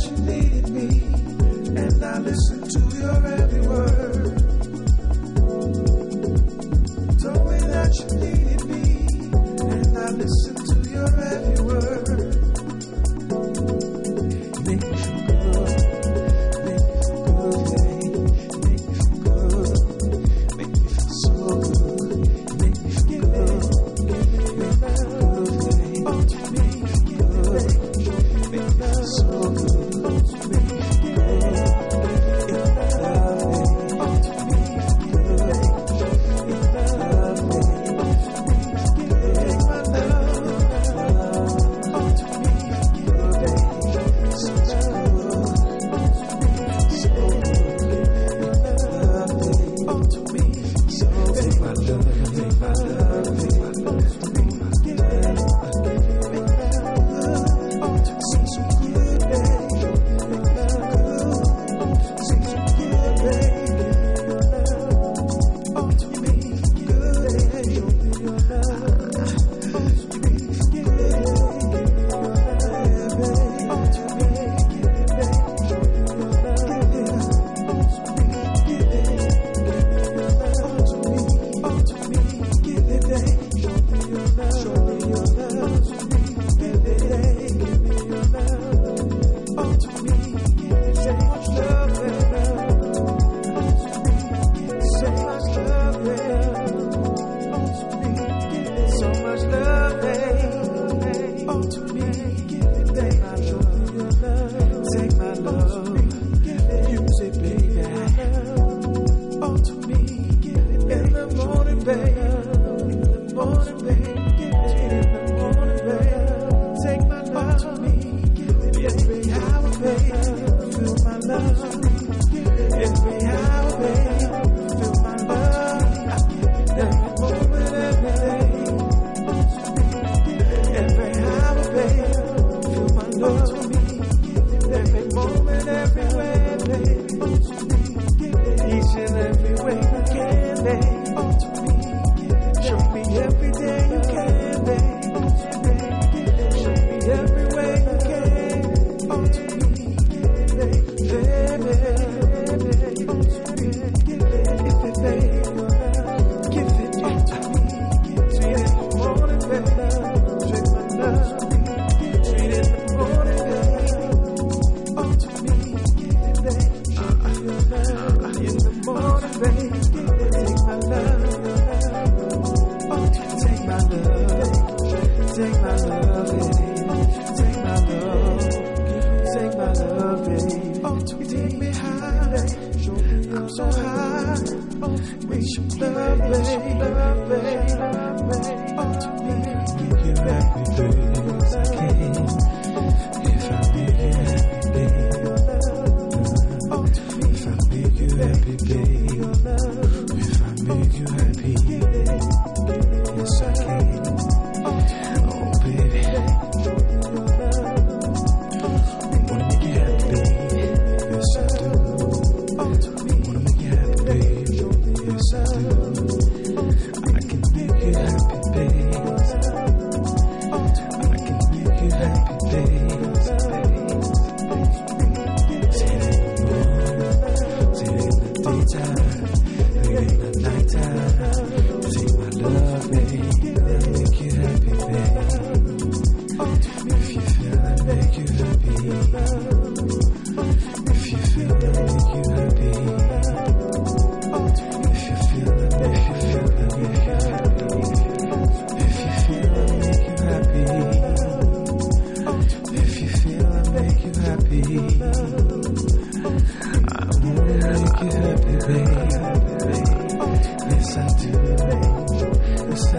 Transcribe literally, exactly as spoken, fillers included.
you needed me, and I listened to your every word. Told me that you needed me, and I listened to your every word. You make me feel good, make me feel good, babe. You make me feel good, make me feel so good. You make me feel good, make me feel good, babe. Oh, you make me feel good, make me feel so good. Make me feel good, if I love it. Oh, you make me feel good, if I love it. Take my love, oh, you make me feel good, babe. So good, so good, if I love it. Oh, you make me feel so good. Take my love, take my love, take my love, take my love. Oh, you so so good, babe. I wanna make you happy, baby. Yes, I do.